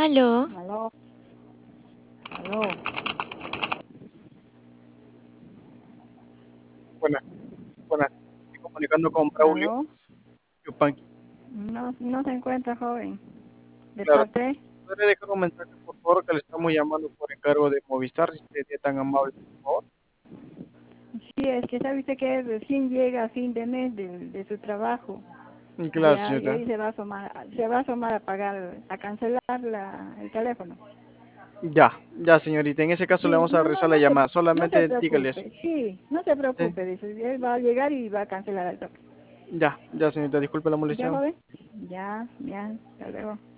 Aló, Aló, aló, Buenas, buenas. Estoy comunicando con Braulio aló. Yupanqui. No se encuentra, joven. ¿De Claro, parte? ¿podría dejar un mensaje, por favor, que le estamos llamando por encargo de Movistar, si usted es tan amable, por favor? Sí, es que sabe usted que recién llega a fin de mes de su trabajo. Claro, Y señorita. hoy se va a asomar a pagar, a cancelar el teléfono. Ya, señorita. En ese caso le Sí, vamos a regresar la llamada. no se Solamente dígale eso. preocupe. Sí, no se Sí. preocupe, dice. Él va a llegar y va a cancelar el toque. Ya, señorita. Disculpe la ¿Ya, molestia. joven? Ya, hasta luego.